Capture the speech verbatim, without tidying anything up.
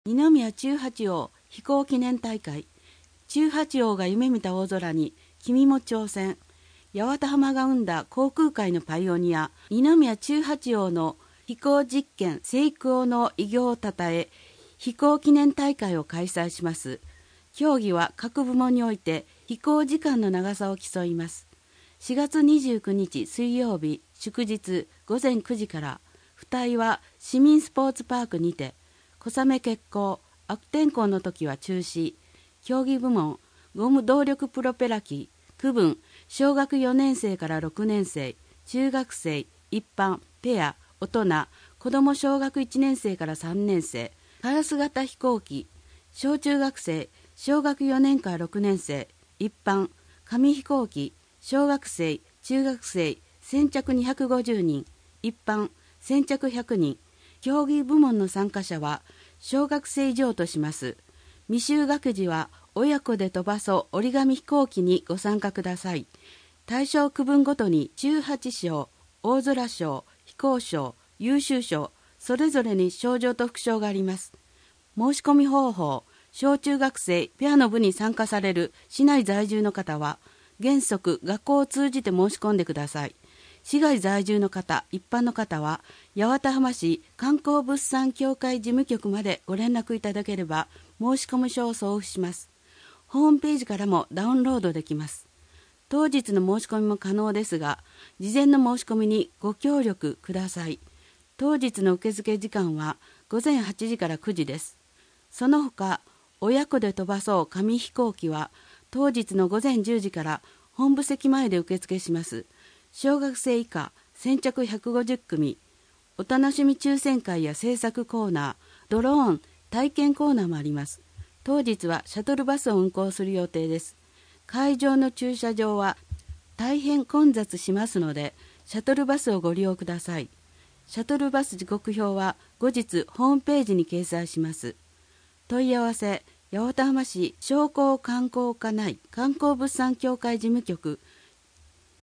二宮中八王飛行記念大会。中八王が夢見た大空に君も挑戦。八幡浜が生んだ航空界のパイオニア、二宮中八王の飛行実験成功の偉業をたたえ、飛行記念大会を開催します。競技は各部門において飛行時間の長さを競います。しがつにじゅうくにち水曜日祝日ごぜんくじから、付帯は市民スポーツパークにて、小雨欠航、悪天候の時は中止。競技部門、ゴム動力プロペラ機、区分、小学よねん生からろくねん生、中学生、一般、ペア、大人、子供小学いちねん生からさんねん生、カラス型飛行機、小中学生、小学よねんからろくねん生、一般、紙飛行機、小学生、中学生、先着にひゃくごじゅうにん、一般、先着ひゃくにん。競技部門の参加者は小学生以上とします。未就学児は親子で飛ばそう折り紙飛行機にご参加ください。対象区分ごとに中八賞、大空賞、飛行賞、優秀賞、それぞれに賞状と副賞があります。申し込み方法、小中学生ペアの部に参加される市内在住の方は原則学校を通じて申し込んでください。市外在住の方、一般の方は八幡浜市観光物産協会事務局までご連絡いただければ申し込み書を送付します。ホームページからもダウンロードできます。当日の申し込みも可能ですが、事前の申し込みにご協力ください。当日の受付時間はごぜんはちじからくじです。その他、親子で飛ばそう紙飛行機は当日のごぜんじゅうじから本部席前で受付します。小学生以下、先着ひゃくごじゅっくみ、お楽しみ抽選会や制作コーナー、ドローン、体験コーナーもあります。当日はシャトルバスを運行する予定です。会場の駐車場は大変混雑しますので、シャトルバスをご利用ください。シャトルバス時刻表は後日ホームページに掲載します。問い合わせ、八幡浜市商工観光課内観光物産協会事務局